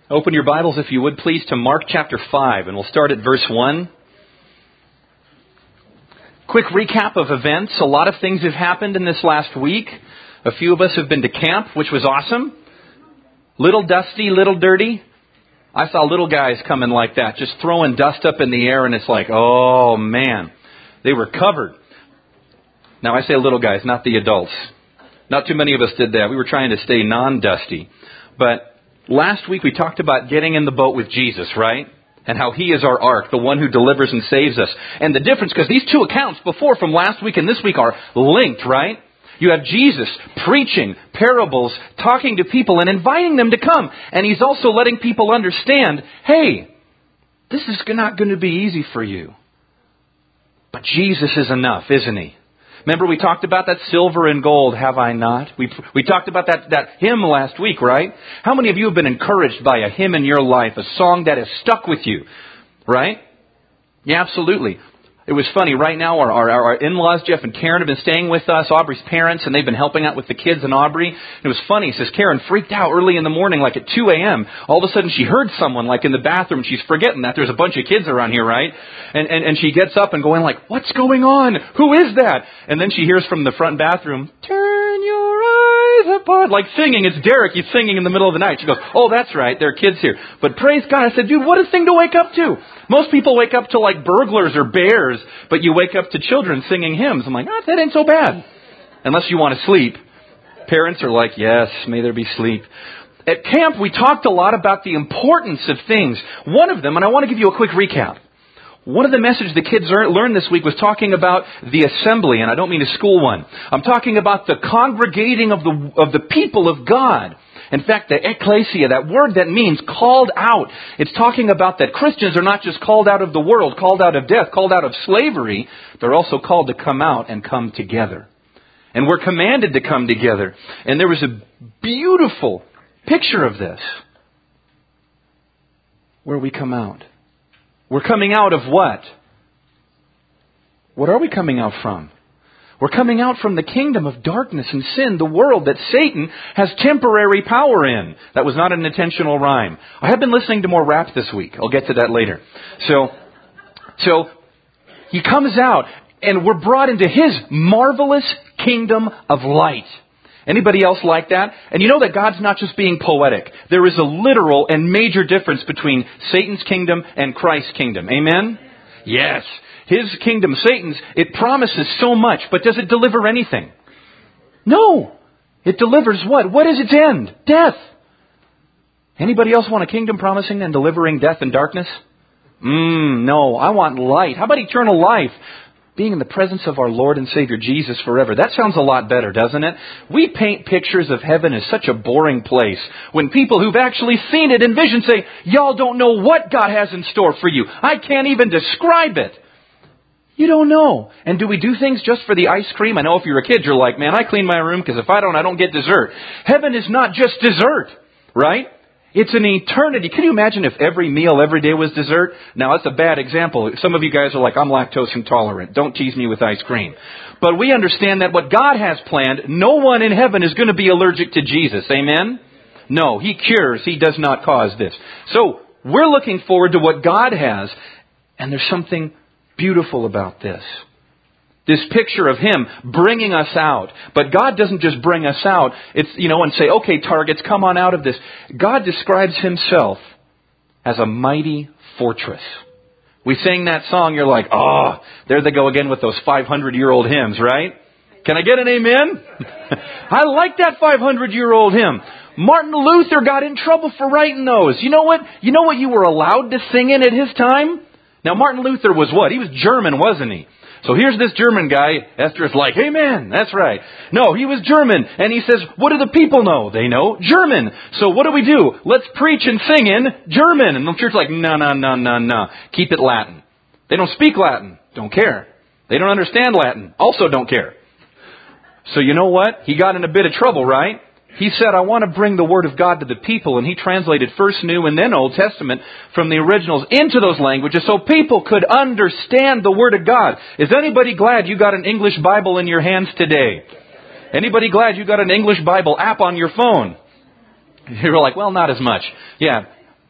Open your Bibles, if you would, please, to Mark chapter 5, and we'll start at verse 1. Quick recap of events. A lot of things have happened in this last week. A few of us have been to camp, which was awesome. Little dusty, little dirty. I saw little guys coming like that, just throwing dust up in the air, and it's like, oh man, they were covered. Now I say little guys, not the adults. Not too many of us did that. We were trying to stay non-dusty. But last week we talked about getting in the boat with Jesus, right? And how He is our ark, the one who delivers and saves us. And the difference, because these two accounts before from last week and this week are linked, right? You have Jesus preaching parables, talking to people and inviting them to come. And He's also letting people understand, hey, this is not going to be easy for you. But Jesus is enough, isn't He? Remember we talked about that silver and gold, have I not? We talked about that hymn last week, right? How many of you have been encouraged by a hymn in your life, a song that has stuck with you, right? Yeah, absolutely. It was funny. Right now, our in-laws, Jeff and Karen, have been staying with us, Aubrey's parents, and they've been helping out with the kids and Aubrey. And it was funny. It says Karen freaked out early in the morning, like at 2 a.m. All of a sudden, she heard someone like in the bathroom. She's forgetting that there's a bunch of kids around here, right? And she gets up and going like, what's going on? Who is that? And then she hears from the front bathroom, turn your eyes apart. Like singing. It's Derek. He's singing in the middle of the night. She goes, oh, that's right. There are kids here. But praise God. I said, dude, what a thing to wake up to. Most people wake up to like burglars or bears, but you wake up to children singing hymns. I'm like, that ain't so bad. Unless you want to sleep. Parents are like, yes, may there be sleep. At camp, we talked a lot about the importance of things. One of them, and I want to give you a quick recap. One of the messages the kids learned this week was talking about the assembly, and I don't mean a school one. I'm talking about the congregating of the people of God. In fact, the ecclesia, that word that means called out, it's talking about that Christians are not just called out of the world, called out of death, called out of slavery. They're also called to come out and come together. And we're commanded to come together. And there was a beautiful picture of this. Where we come out. We're coming out of what? What are we coming out from? We're coming out from the kingdom of darkness and sin, the world that Satan has temporary power in. That was not an intentional rhyme. I have been listening to more rap this week. I'll get to that later. So he comes out and we're brought into His marvelous kingdom of light. Anybody else like that? And you know that God's not just being poetic. There is a literal and major difference between Satan's kingdom and Christ's kingdom. Amen? Yes. His kingdom, Satan's, it promises so much, but does it deliver anything? No. It delivers what? What is its end? Death. Anybody else want a kingdom promising and delivering death and darkness? No. I want light. How about eternal life? Being in the presence of our Lord and Savior Jesus forever. That sounds a lot better, doesn't it? We paint pictures of heaven as such a boring place. When people who've actually seen it in vision say, y'all don't know what God has in store for you. I can't even describe it. You don't know. And do we do things just for the ice cream? I know if you're a kid, you're like, man, I clean my room because if I don't get dessert. Heaven is not just dessert, right? It's an eternity. Can you imagine if every meal every day was dessert? Now, that's a bad example. Some of you guys are like, I'm lactose intolerant. Don't tease me with ice cream. But we understand that what God has planned, no one in heaven is going to be allergic to Jesus. Amen? No, He cures. He does not cause this. So, we're looking forward to what God has. And there's something beautiful about this. This picture of Him bringing us out. But God doesn't just bring us out. It's, and say, okay, targets, come on out of this. God describes Himself as a mighty fortress. We sing that song, you're like, oh, there they go again with those 500-year-old hymns, right? Can I get an amen? I like that 500-year-old hymn. Martin Luther got in trouble for writing those. You know what you were allowed to sing in at his time? Now, Martin Luther was what? He was German, wasn't he? So here's this German guy. Esther is like, amen, that's right. No, he was German. And he says, what do the people know? They know German. So what do? Let's preach and sing in German. And the church's like, no. Keep it Latin. They don't speak Latin. Don't care. They don't understand Latin. Also don't care. So you know what? He got in a bit of trouble, right? He said, I want to bring the Word of God to the people. And he translated first New and then Old Testament from the originals into those languages so people could understand the Word of God. Is anybody glad you got an English Bible in your hands today? Anybody glad you got an English Bible app on your phone? You're like, well, not as much. Yeah.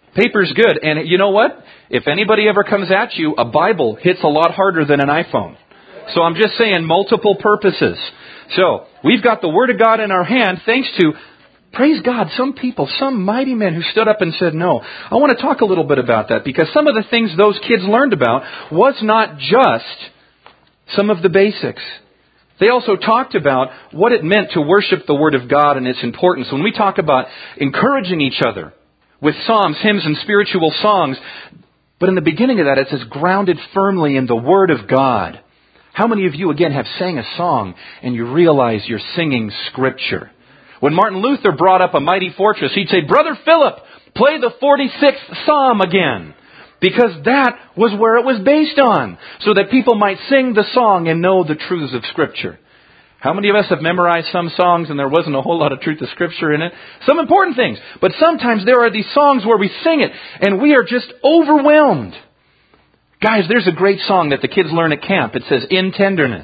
Paper's good. And you know what? If anybody ever comes at you, a Bible hits a lot harder than an iPhone. So I'm just saying multiple purposes. So we've got the Word of God in our hand thanks to, praise God, some people, some mighty men who stood up and said no. I want to talk a little bit about that because some of the things those kids learned about was not just some of the basics. They also talked about what it meant to worship the Word of God and its importance. When we talk about encouraging each other with psalms, hymns, and spiritual songs, but in the beginning of that it says grounded firmly in the Word of God. How many of you, again, have sang a song and you realize you're singing Scripture? When Martin Luther brought up A Mighty Fortress, he'd say, Brother Philip, play the 46th Psalm again. Because that was where it was based on. So that people might sing the song and know the truths of Scripture. How many of us have memorized some songs and there wasn't a whole lot of truth of Scripture in it? Some important things. But sometimes there are these songs where we sing it and we are just overwhelmed. Guys, there's a great song that the kids learn at camp. It says, In Tenderness.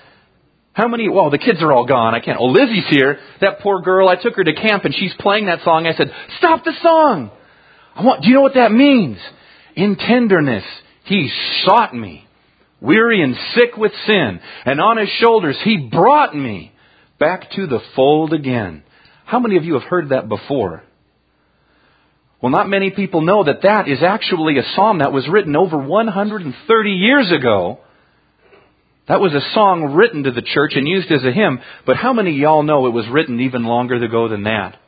How many? Well, the kids are all gone. I can't. Oh, Lizzie's here. That poor girl. I took her to camp and she's playing that song. I said, stop the song. Do you know what that means? In tenderness, He sought me, weary and sick with sin. And on His shoulders, He brought me back to the fold again. How many of you have heard that before? Well, not many people know that that is actually a psalm that was written over 130 years ago. That was a song written to the church and used as a hymn. But how many of y'all know it was written even longer ago than that?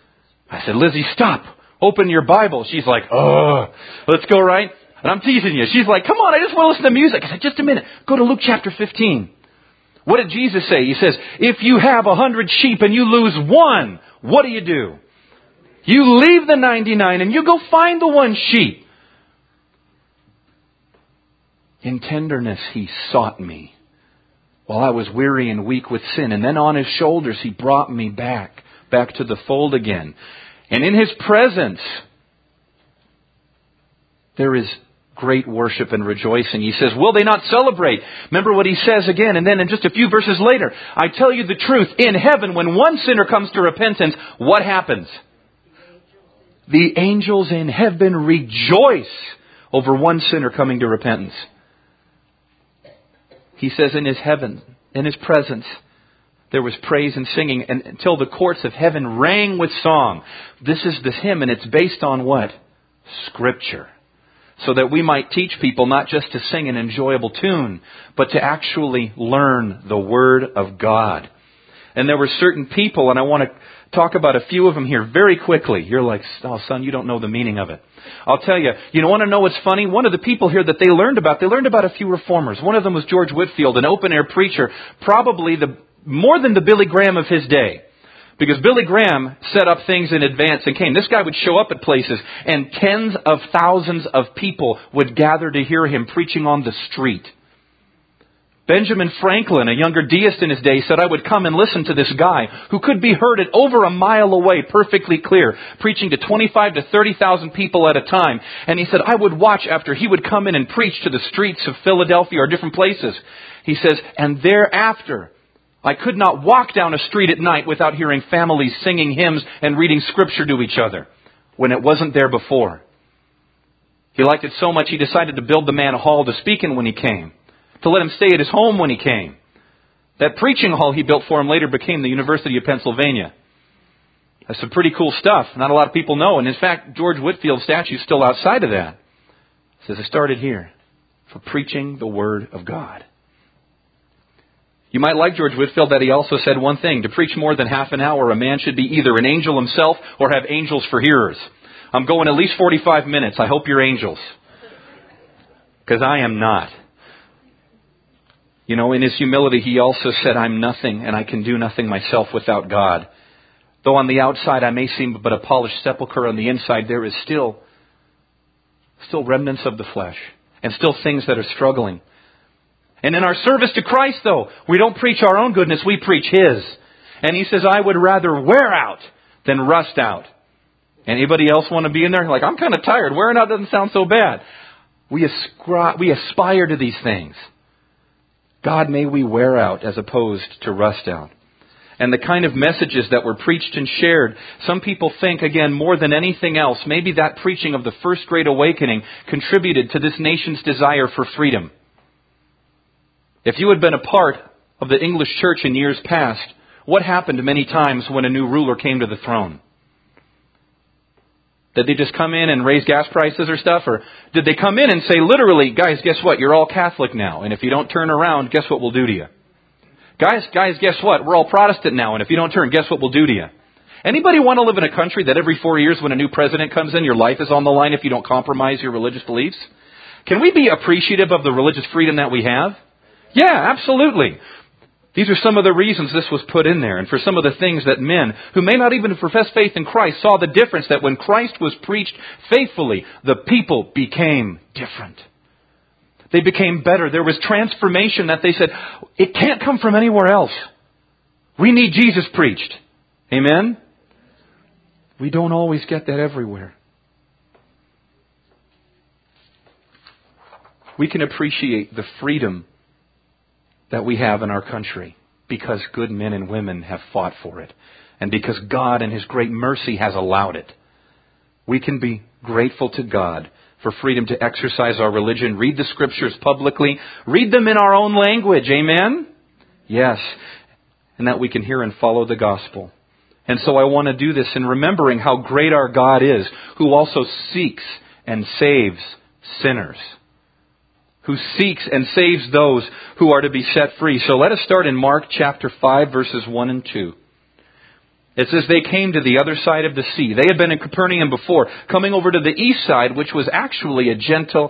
I said, Lizzie, stop. Open your Bible. She's like, let's go, right? And I'm teasing you. She's like, come on, I just want to listen to music. I said, just a minute. Go to Luke chapter 15. What did Jesus say? He says, if you have 100 sheep and you lose one, what do? You leave the 99 and you go find the one sheep. In tenderness, He sought me while I was weary and weak with sin. And then on His shoulders, He brought me back to the fold again. And in His presence, there is great worship and rejoicing. He says, will they not celebrate? Remember what He says again. And then in just a few verses later, I tell you the truth. In heaven, when one sinner comes to repentance, what happens? The angels in heaven rejoice over one sinner coming to repentance. He says in His heaven, in His presence, there was praise and singing and until the courts of heaven rang with song. This is the hymn and it's based on what? Scripture. So that we might teach people not just to sing an enjoyable tune, but to actually learn the Word of God. And there were certain people, and I want to talk about a few of them here very quickly. You're like, oh son, you don't know the meaning of it. I'll tell you, you want to know what's funny? One of the people here that they learned about a few reformers. One of them was George Whitefield, an open-air preacher, probably more than the Billy Graham of his day. Because Billy Graham set up things in advance and came. This guy would show up at places and tens of thousands of people would gather to hear him preaching on the street. Benjamin Franklin, a younger deist in his day, said, I would come and listen to this guy who could be heard at over a mile away, perfectly clear, preaching to 25 to 30,000 people at a time. And he said, I would watch after he would come in and preach to the streets of Philadelphia or different places. He says, and thereafter, I could not walk down a street at night without hearing families singing hymns and reading Scripture to each other when it wasn't there before. He liked it so much he decided to build the man a hall to speak in when he came, to let him stay at his home when he came. That preaching hall he built for him later became the University of Pennsylvania. That's some pretty cool stuff. Not a lot of people know. And in fact, George Whitefield's statue is still outside of that. It says, I started here for preaching the Word of God. You might like George Whitefield that he also said one thing. To preach more than half an hour, a man should be either an angel himself or have angels for hearers. I'm going at least 45 minutes. I hope you're angels. Because I am not. You know, in his humility, he also said, I'm nothing and I can do nothing myself without God. Though on the outside I may seem but a polished sepulchre, on the inside there is still remnants of the flesh and still things that are struggling. And in our service to Christ, though, we don't preach our own goodness, we preach His. And He says, I would rather wear out than rust out. Anybody else want to be in there? Like, I'm kind of tired. Wearing out doesn't sound so bad. We aspire to these things. God, may we wear out as opposed to rust out. and the kind of messages that were preached and shared, some people think, again, more than anything else, maybe that preaching of the First Great Awakening contributed to this nation's desire for freedom. If you had been a part of the English church in years past, what happened many times when a new ruler came to the throne? Did they just come in and raise gas prices or stuff? Or did they come in and say, literally, guys, guess what? You're all Catholic now. And if you don't turn around, guess what we'll do to you? Guys, guess what? We're all Protestant now. And if you don't turn, guess what we'll do to you? Anybody want to live in a country that every 4 years when a new president comes in, your life is on the line if you don't compromise your religious beliefs? Can we be appreciative of the religious freedom that we have? Yeah, absolutely. These are some of the reasons this was put in there, and for some of the things that men who may not even profess faith in Christ saw the difference that when Christ was preached faithfully, the people became different. They became better. There was transformation that they said, it can't come from anywhere else. We need Jesus preached. Amen? We don't always get that everywhere. We can appreciate the freedom that we have in our country because good men and women have fought for it, and because God in His great mercy has allowed it. We can be grateful to God for freedom to exercise our religion, read the Scriptures publicly, read them in our own language. Amen? Yes. And that we can hear and follow the gospel. And so I want to do this in remembering how great our God is, who also seeks and saves sinners. Who seeks and saves those who are to be set free. So let us start in Mark chapter 5, verses 1 and 2. It says, they came to the other side of the sea. They had been in Capernaum before, coming over to the east side, which was actually a Gentile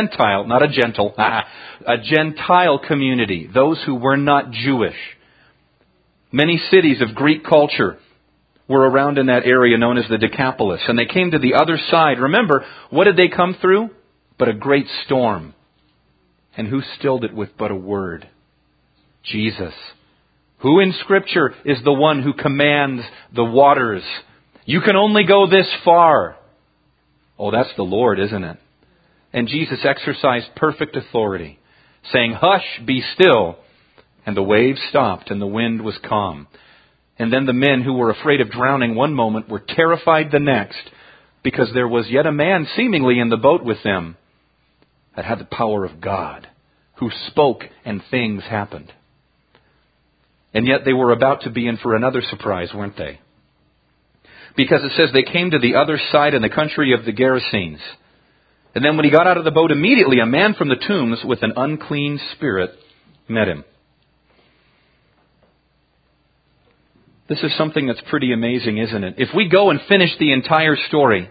community, those who were not Jewish. Many cities of Greek culture were around in that area known as the Decapolis. And they came to the other side. Remember, what did they come through? But a great storm. And who stilled it with but a word? Jesus. Who in Scripture is the one who commands the waters? You can only go this far. Oh, that's the Lord, isn't it? And Jesus exercised perfect authority, saying, hush, be still. And the waves stopped and the wind was calm. And then the men who were afraid of drowning one moment were terrified the next, because there was yet a man seemingly in the boat with them that had the power of God, who spoke and things happened. And yet they were about to be in for another surprise, weren't they? Because it says they came to the other side in the country of the Gerasenes. And then when he got out of the boat, immediately a man from the tombs with an unclean spirit met him. This is something that's pretty amazing, isn't it? If we go and finish the entire story,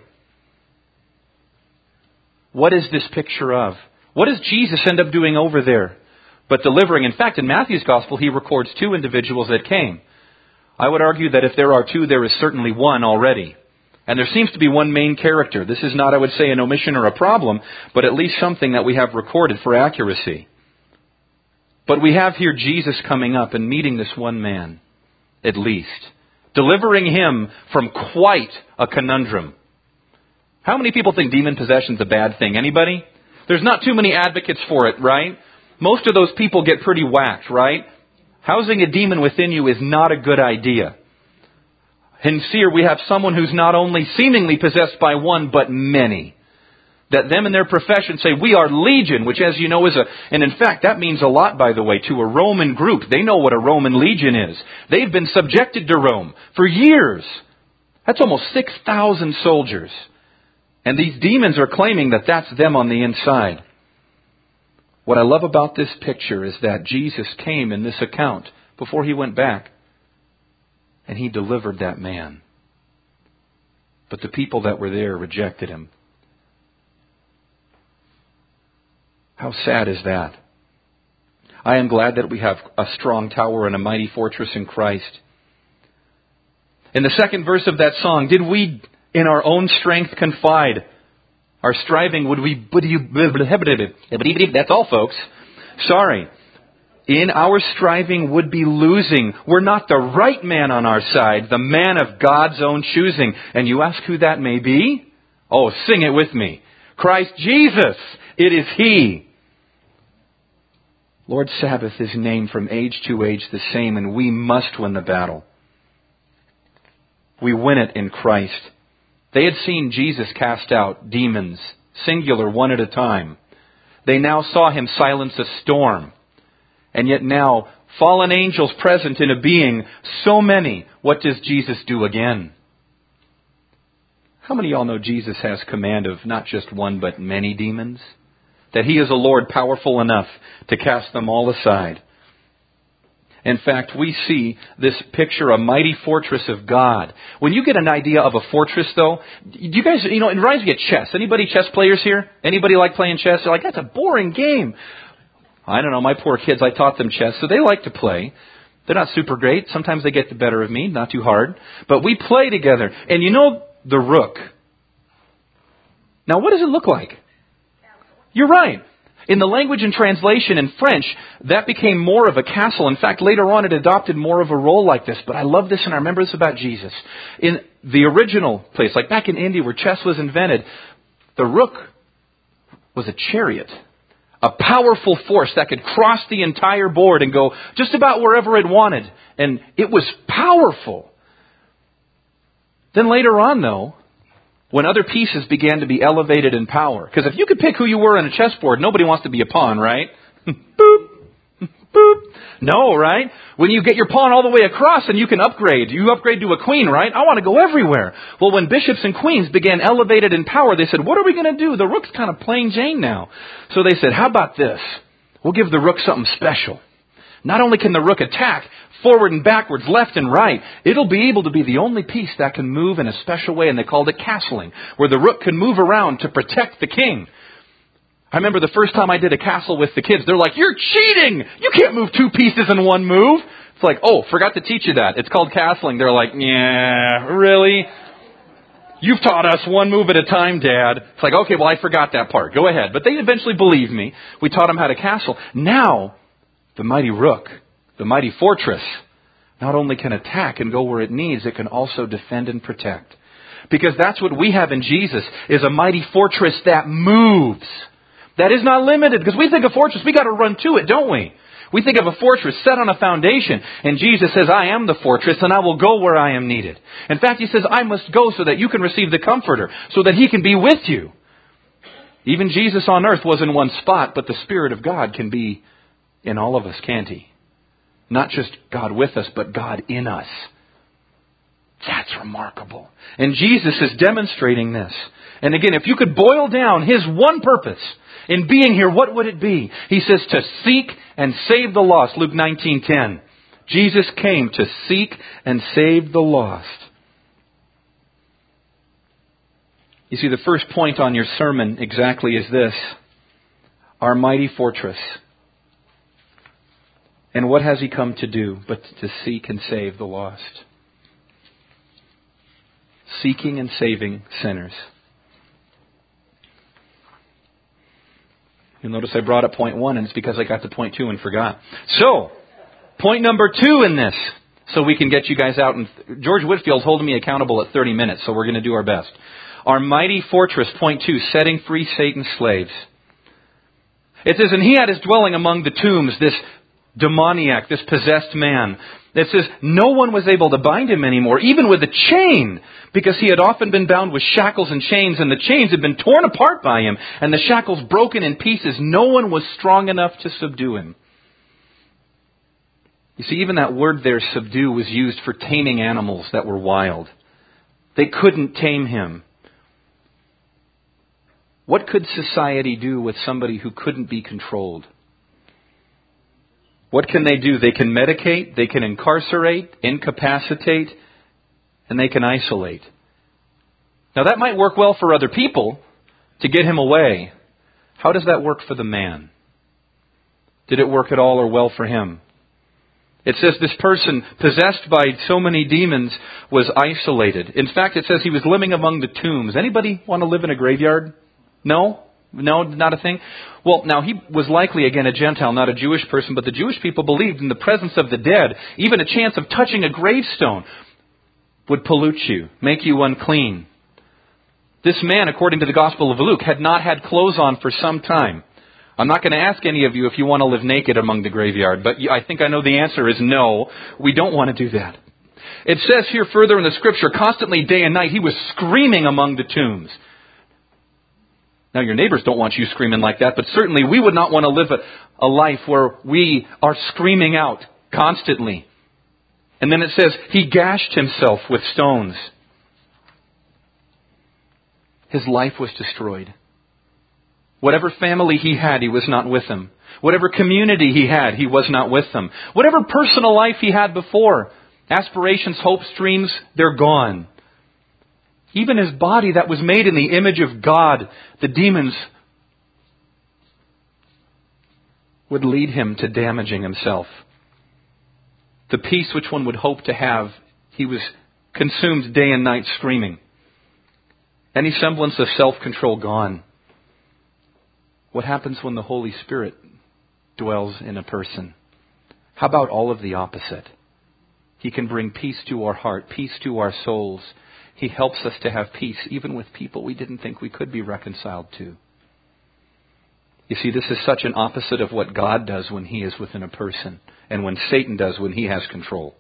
what is this picture of? What does Jesus end up doing over there? But delivering. In fact, in Matthew's Gospel, he records 2 individuals that came. I would argue that if there are 2, there is certainly one already. And there seems to be one main character. This is not, I would say, an omission or a problem, but at least something that we have recorded for accuracy. But we have here Jesus coming up and meeting this one man, at least. Delivering him from quite a conundrum. How many people think demon possession is a bad thing? Anybody? There's not too many advocates for it, right? Most of those people get pretty whacked, right? Housing a demon within you is not a good idea. And here we have someone who's not only seemingly possessed by one, but many. That them in their profession say, we are legion, which as you know is and in fact that means a lot, by the way, to a Roman group. They know what a Roman legion is. They've been subjected to Rome for years. That's almost 6,000 soldiers. And these demons are claiming that that's them on the inside. What I love about this picture is that Jesus came in this account before he went back, and he delivered that man. But the people that were there rejected him. How sad is that? I am glad that we have a strong tower and a mighty fortress in Christ. In the second verse of that song, did we in our own strength confide? Our striving, that's all, folks. Sorry. In our striving would be losing. We're not the right man on our side, the man of God's own choosing. And you ask who that may be? Oh, sing it with me. Christ Jesus, it is He. Lord's Sabbath is named from age to age the same, and we must win the battle. We win it in Christ. They had seen Jesus cast out demons, singular, one at a time. They now saw Him silence a storm. And yet now, fallen angels present in a being, so many, what does Jesus do again? How many of y'all know Jesus has command of not just one but many demons? That He is a Lord powerful enough to cast them all aside. In fact, we see this picture, a mighty fortress of God. When you get an idea of a fortress, though, you guys, it reminds me of chess. Anybody chess players here? Anybody like playing chess? They're like, that's a boring game. I don't know, my poor kids, I taught them chess, so they like to play. They're not super great. Sometimes they get the better of me, not too hard. But we play together. And you know the rook. Now, what does it look like? You're right. In the language and translation in French, that became more of a castle. In fact, later on it adopted more of a role like this. But I love this and I remember this about Jesus. In the original place, like back in India where chess was invented, the rook was a chariot. A powerful force that could cross the entire board and go just about wherever it wanted. And it was powerful. Then later on, though, when other pieces began to be elevated in power. Because if you could pick who you were on a chessboard, nobody wants to be a pawn, right? Boop. Boop. No, right? When you get your pawn all the way across and you can upgrade. You upgrade to a queen, right? I want to go everywhere. Well, when bishops and queens began elevated in power, they said, what are we going to do? The rook's kind of plain Jane now. So they said, how about this? We'll give the rook something special. Not only can the rook attack forward and backwards, left and right, it'll be able to be the only piece that can move in a special way, and they called it castling, where the rook can move around to protect the king. I remember the first time I did a castle with the kids, they're like, you're cheating! You can't move two pieces in one move! It's like, oh, forgot to teach you that. It's called castling. They're like, yeah, really? You've taught us one move at a time, Dad. It's like, okay, well, I forgot that part. Go ahead. But they eventually believed me. We taught them how to castle. Now, the mighty rook, the mighty fortress, not only can attack and go where it needs, it can also defend and protect. Because that's what we have in Jesus, is a mighty fortress that moves. That is not limited. Because we think of fortress, we got to run to it, don't we? We think of a fortress set on a foundation. And Jesus says, I am the fortress and I will go where I am needed. In fact, He says, I must go so that you can receive the Comforter, so that He can be with you. Even Jesus on earth was in one spot, but the Spirit of God can be in all of us, can't He? Not just God with us, but God in us. That's remarkable. And Jesus is demonstrating this. And again, if you could boil down His one purpose in being here, what would it be? He says to seek and save the lost. Luke 19:10. Jesus came to seek and save the lost. You see, the first point on your sermon exactly is this: our mighty fortress. And what has He come to do but to seek and save the lost? Seeking and saving sinners. You'll notice I brought up point 1, and it's because I got to point 2 and forgot. So, point number 2 in this, so we can get you guys out. And George Whitfield's holding me accountable at 30 minutes, so we're going to do our best. Our mighty fortress, point 2, setting free Satan's slaves. It says, and He had His dwelling among the tombs, this demoniac, this possessed man. It says no one was able to bind him anymore, even with a chain, because he had often been bound with shackles and chains, and the chains had been torn apart by him, and the shackles broken in pieces. No one was strong enough to subdue him. You see, even that word there, subdue, was used for taming animals that were wild. They couldn't tame him. What could society do with somebody who couldn't be controlled? What can they do? They can medicate, they can incarcerate, incapacitate, and they can isolate. Now that might work well for other people to get him away. How does that work for the man? Did it work at all or well for him? It says this person, possessed by so many demons, was isolated. In fact, it says he was living among the tombs. Anybody want to live in a graveyard? No? No, not a thing? Well, now he was likely, again, a Gentile, not a Jewish person, but the Jewish people believed in the presence of the dead. Even a chance of touching a gravestone would pollute you, make you unclean. This man, according to the Gospel of Luke, had not had clothes on for some time. I'm not going to ask any of you if you want to live naked among the graveyard, but I think I know the answer is no. We don't want to do that. It says here further in the Scripture, constantly day and night, he was screaming among the tombs. Now, your neighbors don't want you screaming like that, but certainly we would not want to live a life where we are screaming out constantly. And then it says, he gashed himself with stones. His life was destroyed. Whatever family he had, he was not with them. Whatever community he had, he was not with them. Whatever personal life he had before, aspirations, hopes, dreams, they're gone. Even his body that was made in the image of God, the demons would lead him to damaging himself. The peace which one would hope to have, he was consumed day and night screaming. Any semblance of self-control gone. What happens when the Holy Spirit dwells in a person? How about all of the opposite? He can bring peace to our heart, peace to our souls. He helps us to have peace even with people we didn't think we could be reconciled to. You see, this is such an opposite of what God does when He is within a person and when Satan does when he has control.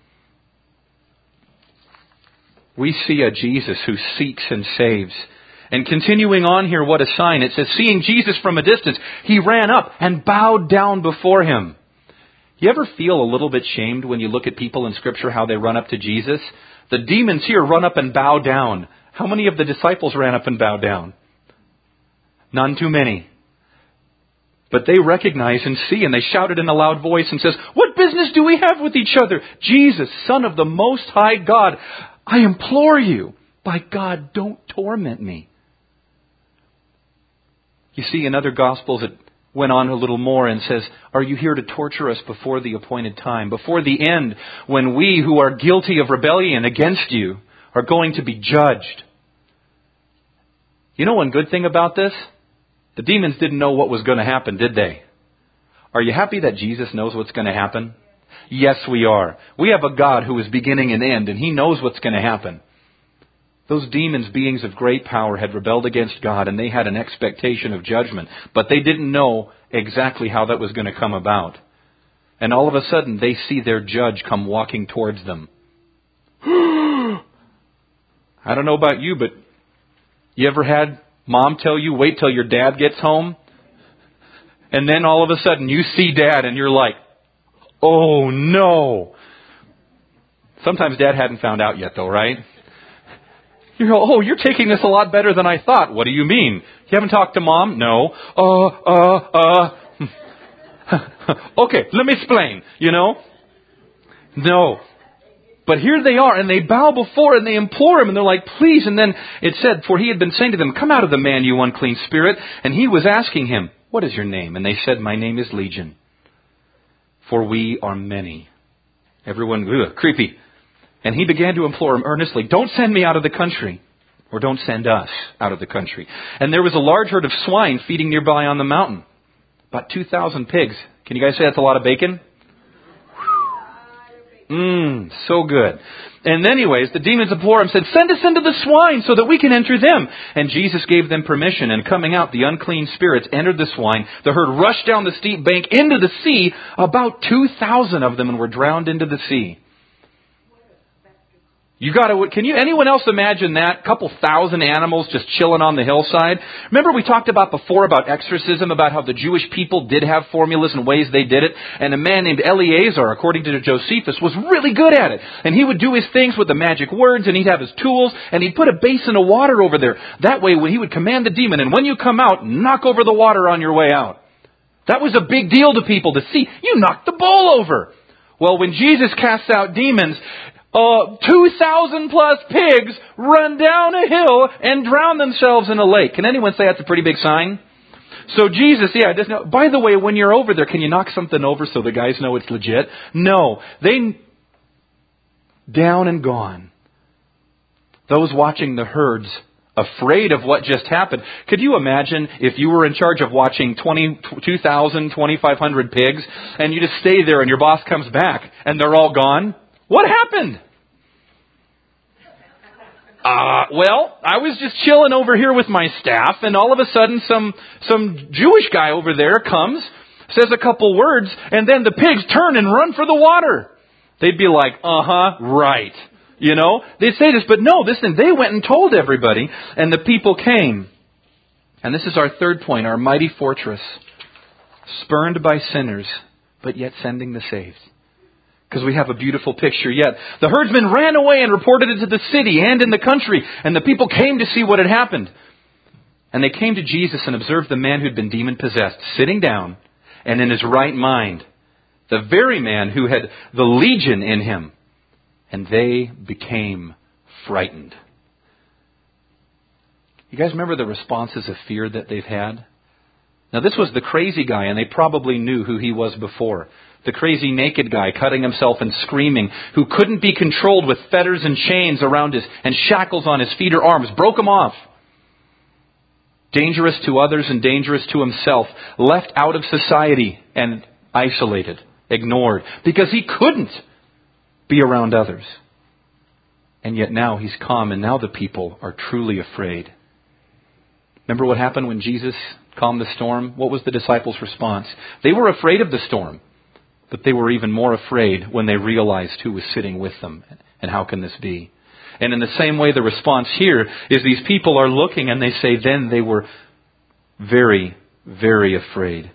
We see a Jesus who seeks and saves. And continuing on here, what a sign. It says, seeing Jesus from a distance, he ran up and bowed down before him. You ever feel a little bit shamed when you look at people in Scripture, how they run up to Jesus? The demons here run up and bow down. How many of the disciples ran up and bowed down? None too many. But they recognize and see, and they shouted in a loud voice and says, what business do we have with each other? Jesus, Son of the Most High God, I implore you, by God, don't torment me. You see, in other Gospels, it went on a little more and says, are you here to torture us before the appointed time, before the end, when we who are guilty of rebellion against you are going to be judged? You know one good thing about this? The demons didn't know what was going to happen, did they? Are you happy that Jesus knows what's going to happen? Yes, we are. We have a God who is beginning and end, and He knows what's going to happen. Those demons, beings of great power, had rebelled against God, and they had an expectation of judgment. But they didn't know exactly how that was going to come about. And all of a sudden, they see their judge come walking towards them. I don't know about you, but you ever had Mom tell you, wait till your dad gets home? And then all of a sudden, you see Dad, and you're like, oh no. Sometimes Dad hadn't found out yet, though, right? You go, oh, you're taking this a lot better than I thought. What do you mean? You haven't talked to Mom? No. Okay, let me explain, No. But here they are, and they bow before, and they implore him, and they're like, please. And then it said, for he had been saying to them, come out of the man, you unclean spirit. And he was asking him, what is your name? And they said, my name is Legion, for we are many. Everyone, creepy. And he began to implore him earnestly, don't send me out of the country, or don't send us out of the country. And there was a large herd of swine feeding nearby on the mountain. About 2,000 pigs. Can you guys say that's a lot of bacon? So good. And anyways, the demons implore him, said, send us into the swine so that we can enter them. And Jesus gave them permission. And coming out, the unclean spirits entered the swine. The herd rushed down the steep bank into the sea, about 2,000 of them, and were drowned into the sea. Can anyone else imagine that? Couple thousand animals just chilling on the hillside. Remember we talked about before about exorcism, about how the Jewish people did have formulas and ways they did it. And a man named Eleazar, according to Josephus, was really good at it. And he would do his things with the magic words, and he'd have his tools, and he'd put a basin of water over there. That way, when he would command the demon, and when you come out, knock over the water on your way out. That was a big deal to people to see. You knocked the bowl over. Well, when Jesus casts out demons, 2,000 plus pigs run down a hill and drown themselves in a lake. Can anyone say that's a pretty big sign? So Jesus, by the way, when you're over there, can you knock something over so the guys know it's legit? No. They down and gone. Those watching the herds, afraid of what just happened. Could you imagine if you were in charge of watching 2,000, 2,500 pigs, and you just stay there and your boss comes back and they're all gone? What happened? Well, I was just chilling over here with my staff, and all of a sudden some Jewish guy over there comes, says a couple words, and then the pigs turn and run for the water. They'd be like, right. You know, they'd say this, but no, listen, they went and told everybody, and the people came. And this is our third point, our mighty fortress, spurned by sinners, but yet sending the saved. Because we have a beautiful picture yet. The herdsmen ran away and reported it to the city and in the country, and the people came to see what had happened. And they came to Jesus and observed the man who'd been demon-possessed, sitting down and in his right mind, the very man who had the legion in him. And they became frightened. You guys remember the responses of fear that they've had? Now this was the crazy guy, and they probably knew who he was before. The crazy naked guy cutting himself and screaming, who couldn't be controlled with fetters and chains around his and shackles on his feet or arms. Broke them off. Dangerous to others and dangerous to himself. Left out of society and isolated, ignored, because he couldn't be around others. And yet now he's calm, and now the people are truly afraid. Remember what happened when Jesus calmed the storm? What was the disciples' response? They were afraid of the storm, but they were even more afraid when they realized who was sitting with them. And how can this be? And in the same way, the response here is these people are looking and they say, then they were very, very afraid.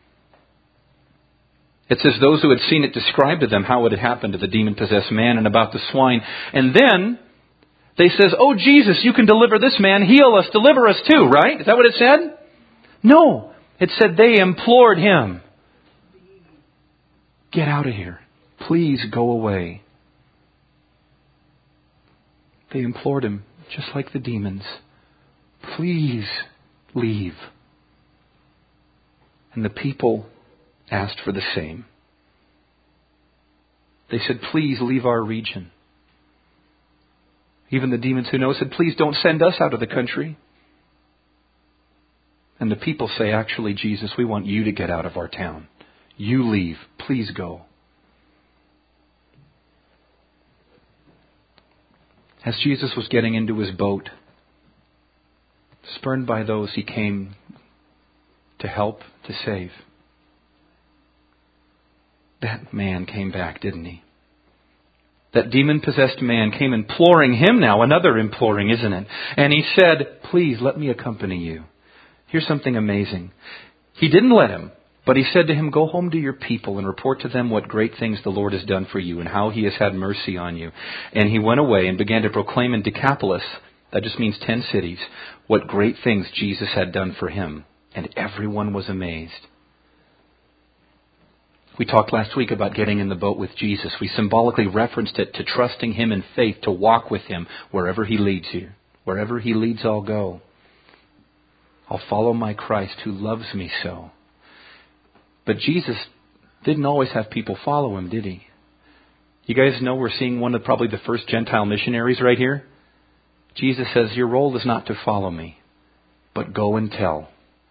It says those who had seen it described to them how it had happened to the demon-possessed man and about the swine. And then they says, oh Jesus, you can deliver this man, heal us, deliver us too, right? Is that what it said? No. It said they implored him. Get out of here. Please go away. They implored him, just like the demons. Please leave. And the people asked for the same. They said, please leave our region. Even the demons who know said, please don't send us out of the country. And the people say, actually, Jesus, we want you to get out of our town. You leave. Please go. As Jesus was getting into his boat, spurned by those he came to help, to save, that man came back, didn't he? That demon-possessed man came imploring him now. Another imploring, isn't it? And he said, please let me accompany you. Here's something amazing. He didn't let him, but he said to him, go home to your people and report to them what great things the Lord has done for you and how he has had mercy on you. And he went away and began to proclaim in Decapolis, that just means 10 cities, what great things Jesus had done for him. And everyone was amazed. We talked last week about getting in the boat with Jesus. We symbolically referenced it to trusting him in faith, to walk with him wherever he leads you. Wherever he leads, I'll go. I'll follow my Christ who loves me so. But Jesus didn't always have people follow him, did he? You guys know we're seeing one of probably the first Gentile missionaries right here. Jesus says, your role is not to follow me, but go and tell.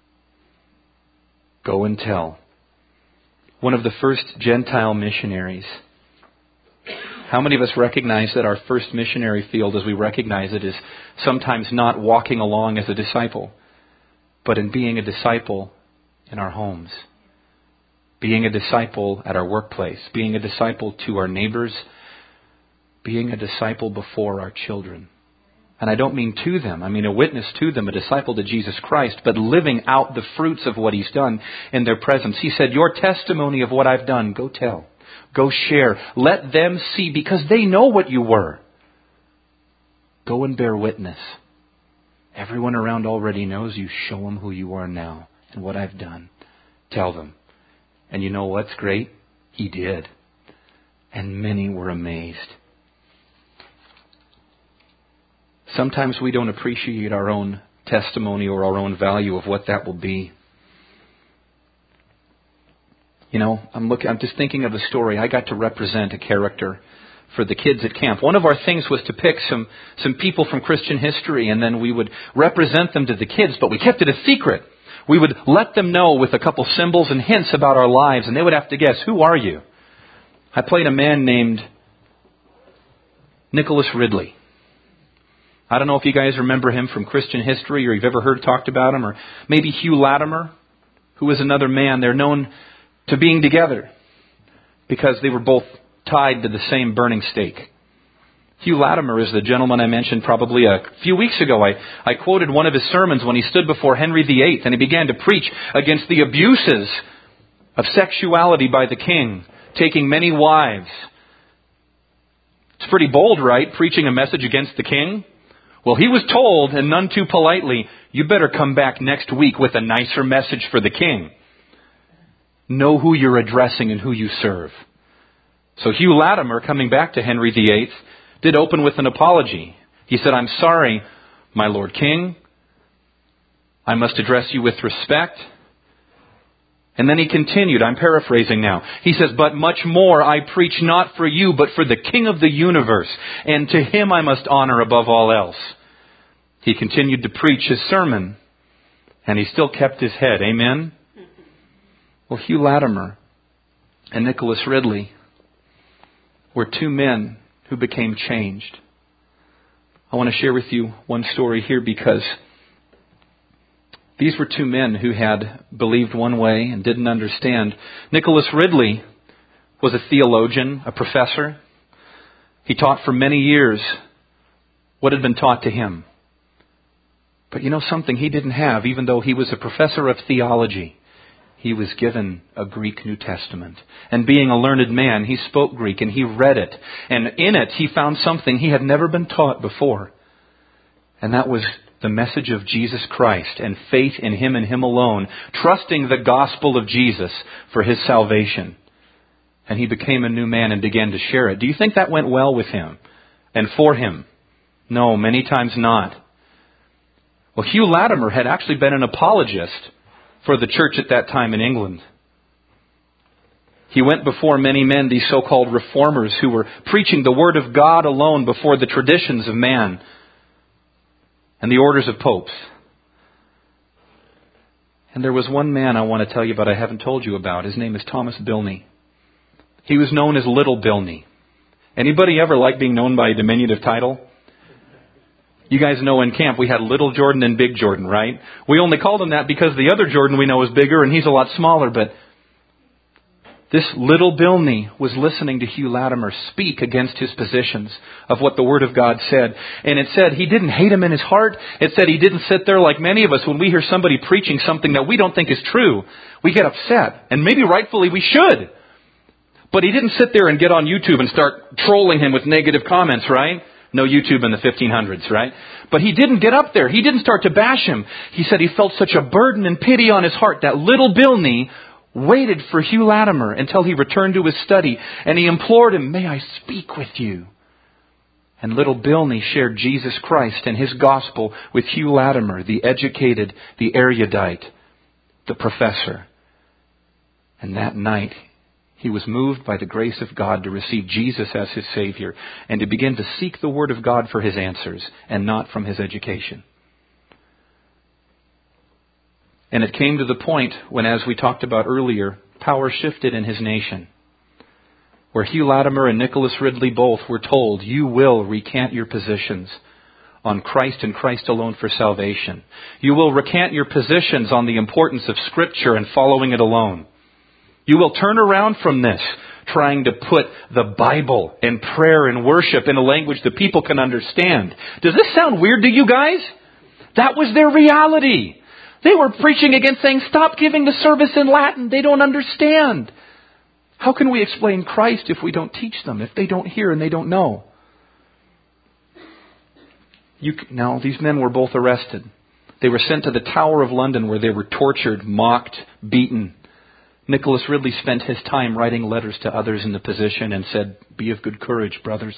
Go and tell. One of the first Gentile missionaries. How many of us recognize that our first missionary field, as we recognize it, is sometimes not walking along as a disciple, but in being a disciple in our homes, being a disciple at our workplace, being a disciple to our neighbors, being a disciple before our children. And I don't mean to them. I mean a witness to them, a disciple to Jesus Christ, but living out the fruits of what he's done in their presence. He said, your testimony of what I've done, go tell. Go share. Let them see, because they know what you were. Go and bear witness. Everyone around already knows you. Show them who you are now and what I've done. Tell them. And you know what's great? He did. And many were amazed. Sometimes we don't appreciate our own testimony or our own value of what that will be. You know, I'm just thinking of a story. I got to represent a character for the kids at camp. One of our things was to pick some people from Christian history, and then we would represent them to the kids, but we kept it a secret. We would let them know with a couple symbols and hints about our lives, and they would have to guess, who are you? I played a man named Nicholas Ridley. I don't know if you guys remember him from Christian history or you've ever heard talked about him, or maybe Hugh Latimer, who was another man. They're known to being together because they were both tied to the same burning stake. Hugh Latimer is the gentleman I mentioned probably a few weeks ago. I quoted one of his sermons when he stood before Henry VIII and he began to preach against the abuses of sexuality by the king, taking many wives. It's pretty bold, right? Preaching a message against the king. Well, he was told, and none too politely, you better come back next week with a nicer message for the king. Know who you're addressing and who you serve. So Hugh Latimer, coming back to Henry VIII, did open with an apology. He said, I'm sorry, my Lord King. I must address you with respect. And then he continued, I'm paraphrasing now. He says, but much more I preach not for you, but for the King of the universe, and to him I must honor above all else. He continued to preach his sermon, and he still kept his head. Amen? Well, Hugh Latimer and Nicholas Ridley were two men who became changed. I want to share with you one story here because these were two men who had believed one way and didn't understand. Nicholas Ridley was a theologian, a professor. He taught for many years what had been taught to him. But you know something he didn't have, even though he was a professor of theology. He was given a Greek New Testament. And being a learned man, he spoke Greek and he read it. And in it, he found something he had never been taught before. And that was the message of Jesus Christ and faith in Him and Him alone, trusting the gospel of Jesus for his salvation. And he became a new man and began to share it. Do you think that went well with him and for him? No, many times not. Well, Hugh Latimer had actually been an apologist for the church at that time in England. He went before many men, these so-called reformers, who were preaching the Word of God alone before the traditions of man and the orders of popes. And there was one man I want to tell you about I haven't told you about. His name is Thomas Bilney. He was known as Little Bilney. Anybody ever like being known by a diminutive title? You guys know in camp we had Little Jordan and Big Jordan, right? We only called him that because the other Jordan we know is bigger and he's a lot smaller. But this Little Bilney was listening to Hugh Latimer speak against his positions of what the Word of God said. And it said he didn't hate him in his heart. It said he didn't sit there like many of us when we hear somebody preaching something that we don't think is true. We get upset. And maybe rightfully we should. But he didn't sit there and get on YouTube and start trolling him with negative comments, right? No YouTube in the 1500s, right? But he didn't get up there. He didn't start to bash him. He said he felt such a burden and pity on his heart that Little Bilney waited for Hugh Latimer until he returned to his study. And he implored him, may I speak with you? And Little Bilney shared Jesus Christ and His gospel with Hugh Latimer, the educated, the erudite, the professor. And that night, he was moved by the grace of God to receive Jesus as his Savior and to begin to seek the Word of God for his answers and not from his education. And it came to the point when, as we talked about earlier, power shifted in his nation, where Hugh Latimer and Nicholas Ridley both were told, you will recant your positions on Christ and Christ alone for salvation. You will recant your positions on the importance of Scripture and following it alone. You will turn around from this, trying to put the Bible and prayer and worship in a language that people can understand. Does this sound weird to you guys? That was their reality. They were preaching against saying, stop giving the service in Latin. They don't understand. How can we explain Christ if we don't teach them, if they don't hear and they don't know? Now, these men were both arrested. They were sent to the Tower of London where they were tortured, mocked, beaten. Nicholas Ridley spent his time writing letters to others in the position and said, be of good courage, brothers.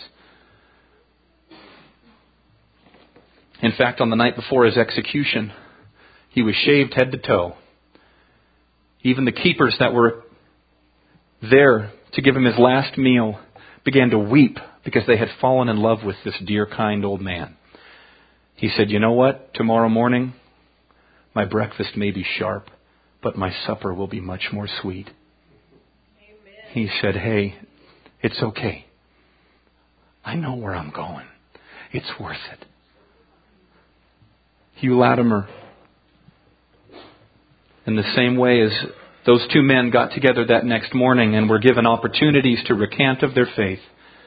In fact, on the night before his execution, he was shaved head to toe. Even the keepers that were there to give him his last meal began to weep because they had fallen in love with this dear, kind old man. He said, you know what? Tomorrow morning, my breakfast may be sharp, but my supper will be much more sweet. Amen. He said, hey, it's okay. I know where I'm going. It's worth it. Hugh Latimer. In the same way as those two men got together that next morning and were given opportunities to recant of their faith,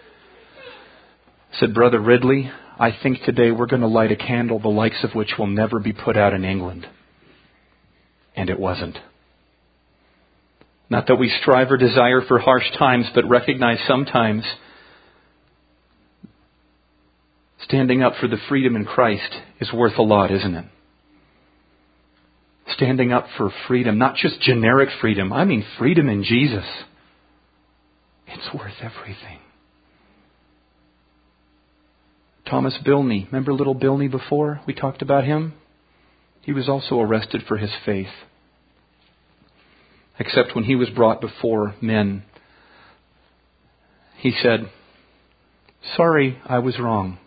said, Brother Ridley, I think today we're going to light a candle the likes of which will never be put out in England. And it wasn't. Not that we strive or desire for harsh times, but recognize sometimes standing up for the freedom in Christ is worth a lot, isn't it? Standing up for freedom, not just generic freedom. I mean freedom in Jesus. It's worth everything. Thomas Bilney. Remember little Bilney before? We talked about him. He was also arrested for his faith. Except when he was brought before men, he said, sorry, I was wrong.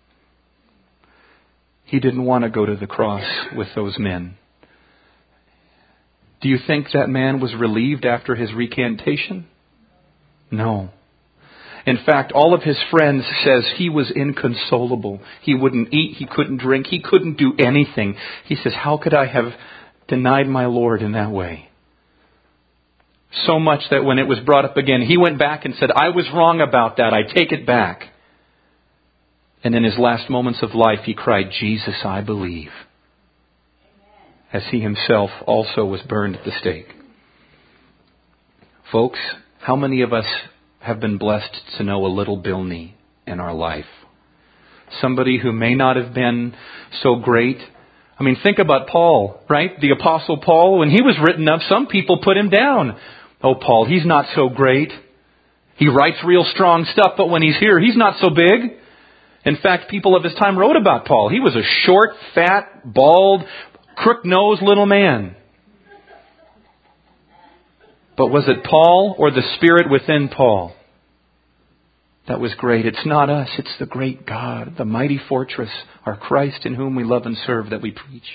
He didn't want to go to the cross with those men. Do you think that man was relieved after his recantation? No. In fact, all of his friends says he was inconsolable. He wouldn't eat, he couldn't drink, he couldn't do anything. He says, how could I have denied my Lord in that way? So much that when it was brought up again, he went back and said, I was wrong about that, I take it back. And in his last moments of life, he cried, Jesus, I believe. As he himself also was burned at the stake. Folks, how many of us have been blessed to know a little Bilney in our life? Somebody who may not have been so great. I mean, think about Paul, right? The Apostle Paul, when he was written of, some people put him down. Oh, Paul, he's not so great. He writes real strong stuff, but when he's here, he's not so big. In fact, people of his time wrote about Paul. He was a short, fat, bald, crook-nosed little man. But was it Paul or the Spirit within Paul that was great? It's not us. It's the great God, the mighty fortress, our Christ in whom we love and serve, that we preach.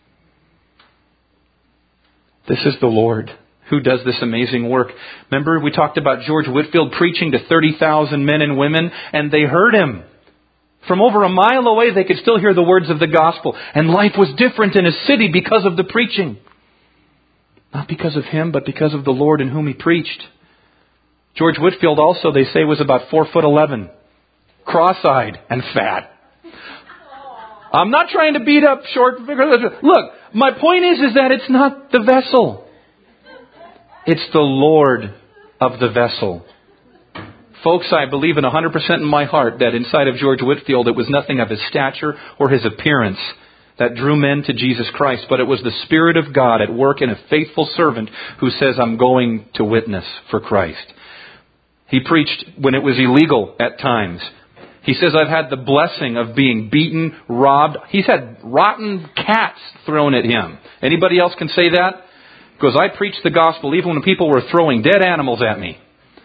This is the Lord who does this amazing work. Remember, we talked about George Whitefield preaching to 30,000 men and women, and they heard him. From over a mile away, they could still hear the words of the gospel. And life was different in his city because of the preaching. Not because of him, but because of the Lord in whom he preached. George Whitefield also, they say, was about 4'11", cross-eyed and fat. I'm not trying to beat up short figures. Look, my point is that it's not the vessel. It's the Lord of the vessel. Folks, I believe in 100% in my heart that inside of George Whitefield, it was nothing of his stature or his appearance that drew men to Jesus Christ, but it was the Spirit of God at work in a faithful servant who says, I'm going to witness for Christ. He preached when it was illegal at times. He says, I've had the blessing of being beaten, robbed. He's had rotten cats thrown at him. Anybody else can say that? Because I preached the gospel even when people were throwing dead animals at me.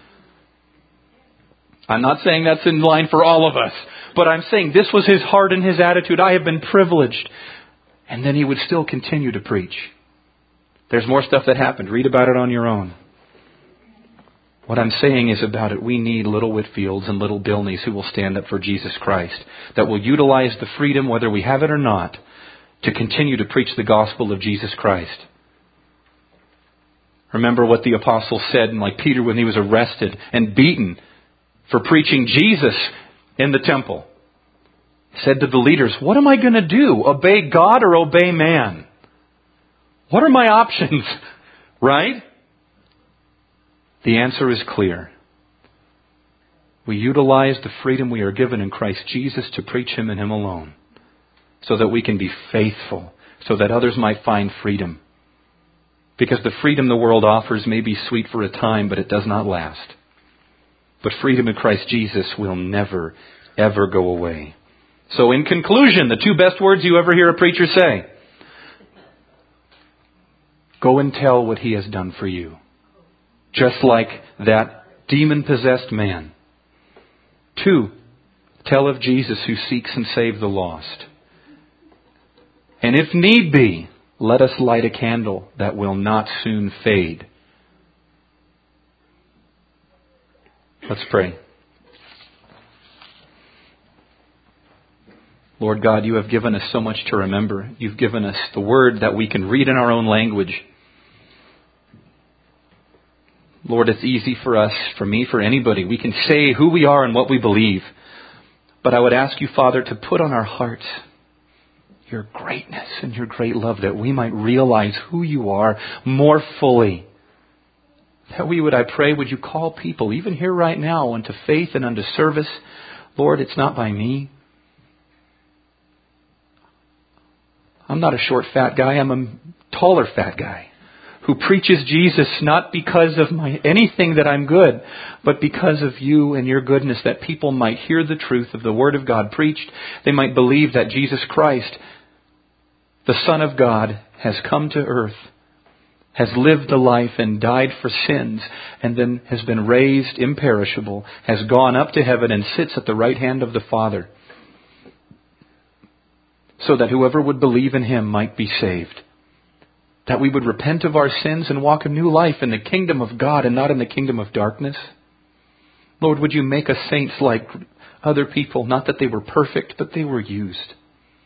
I'm not saying that's in line for all of us, but I'm saying this was his heart and his attitude. I have been privileged. And then he would still continue to preach. There's more stuff that happened. Read about it on your own. What I'm saying is about it, we need little Whitefields and little Bilneys who will stand up for Jesus Christ, that will utilize the freedom, whether we have it or not, to continue to preach the gospel of Jesus Christ. Remember what the apostle said, and like Peter when he was arrested and beaten for preaching Jesus in the temple. He said to the leaders, what am I going to do? Obey God or obey man? What are my options? Right? The answer is clear. We utilize the freedom we are given in Christ Jesus to preach Him and Him alone, so that we can be faithful, so that others might find freedom. Because the freedom the world offers may be sweet for a time, but it does not last. But freedom in Christ Jesus will never, ever go away. So in conclusion, the two best words you ever hear a preacher say: go and tell what He has done for you. Just like that demon-possessed man. 2, tell of Jesus who seeks and saves the lost. And if need be, let us light a candle that will not soon fade. Let's pray. Lord God, you have given us so much to remember. You've given us the Word that we can read in our own language. Lord, it's easy for us, for me, for anybody. We can say who we are and what we believe. But I would ask you, Father, to put on our hearts your greatness and your great love, that we might realize who you are more fully. That we would, I pray, would you call people, even here right now, unto faith and unto service. Lord, it's not by me. I'm not a short, fat guy. I'm a taller, fat guy who preaches Jesus not because of anything that I'm good, but because of you and your goodness, that people might hear the truth of the Word of God preached. They might believe that Jesus Christ, the Son of God, has come to earth, has lived a life and died for sins, and then has been raised imperishable, has gone up to heaven and sits at the right hand of the Father, so that whoever would believe in Him might be saved. That we would repent of our sins and walk a new life in the kingdom of God and not in the kingdom of darkness. Lord, would you make us saints like other people? Not that they were perfect, but they were used.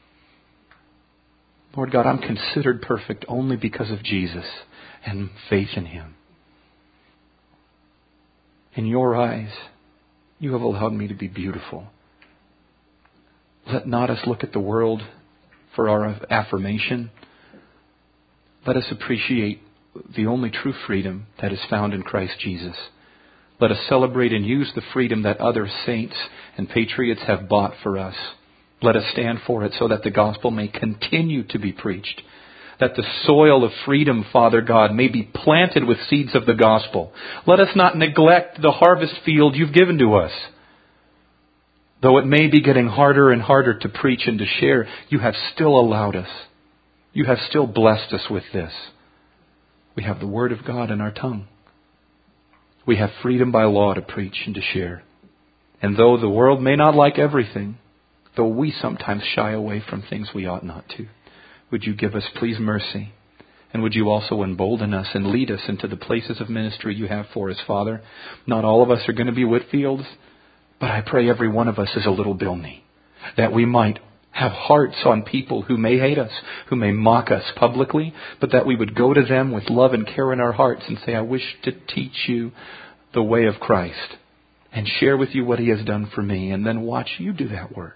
Lord God, I'm considered perfect only because of Jesus and faith in Him. In your eyes, you have allowed me to be beautiful. Let not us look at the world for our affirmation. Let us appreciate the only true freedom that is found in Christ Jesus. Let us celebrate and use the freedom that other saints and patriots have bought for us. Let us stand for it so that the gospel may continue to be preached. That the soil of freedom, Father God, may be planted with seeds of the gospel. Let us not neglect the harvest field you've given to us. Though it may be getting harder and harder to preach and to share, you have still allowed us. You have still blessed us with this. We have the Word of God in our tongue. We have freedom by law to preach and to share. And though the world may not like everything, though we sometimes shy away from things we ought not to, would you give us, please, mercy? And would you also embolden us and lead us into the places of ministry you have for us, Father? Not all of us are going to be Whitfields, but I pray every one of us is a little Bilney, that we might have hearts on people who may hate us, who may mock us publicly, but that we would go to them with love and care in our hearts and say, I wish to teach you the way of Christ and share with you what He has done for me, and then watch you do that work.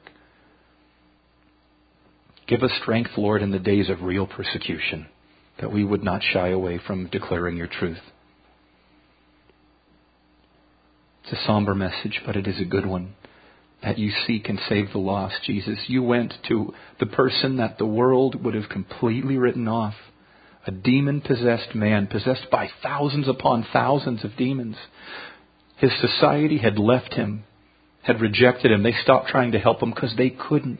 Give us strength, Lord, in the days of real persecution, that we would not shy away from declaring your truth. It's a somber message, but it is a good one. That you seek and save the lost, Jesus. You went to the person that the world would have completely written off. A demon-possessed man, possessed by thousands upon thousands of demons. His society had left him, had rejected him. They stopped trying to help him because they couldn't.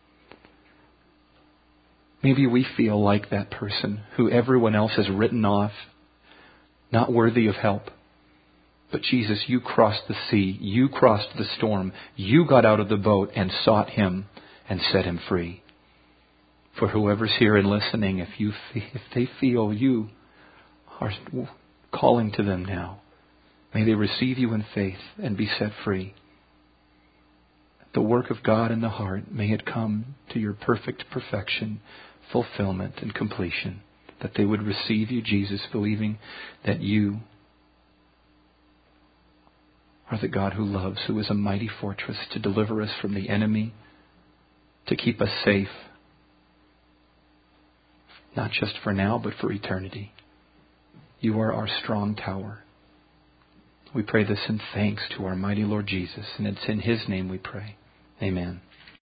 Maybe we feel like that person who everyone else has written off, not worthy of help. But Jesus, you crossed the sea, you crossed the storm, you got out of the boat and sought him and set him free. For whoever's here and listening, if they feel you are calling to them now, may they receive you in faith and be set free. The work of God in the heart, may it come to your perfect perfection, fulfillment and completion. That they would receive you, Jesus, believing that you are the God who loves, who is a mighty fortress to deliver us from the enemy, to keep us safe, not just for now, but for eternity. You are our strong tower. We pray this in thanks to our mighty Lord Jesus, and it's in His name we pray. Amen.